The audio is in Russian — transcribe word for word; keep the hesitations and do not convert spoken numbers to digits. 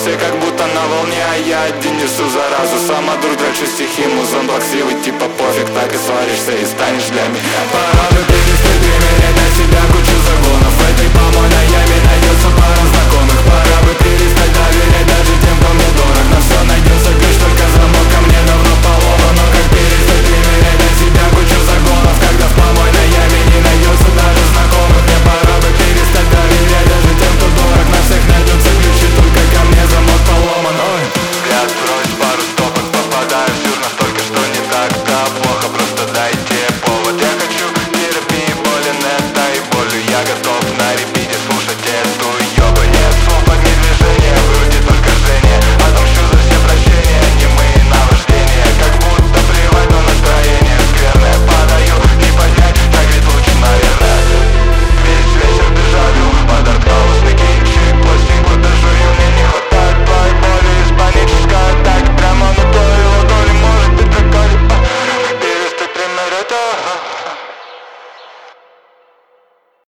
все как будто на волне, а я один несу заразу. Сама друг драчу стихи, музон плаксивый, типа пофиг, так и сваришься и станешь для меня. Пора бы перестать применять на себя кучу загонов. В этой помойной яме найдется пара знакомых. Пора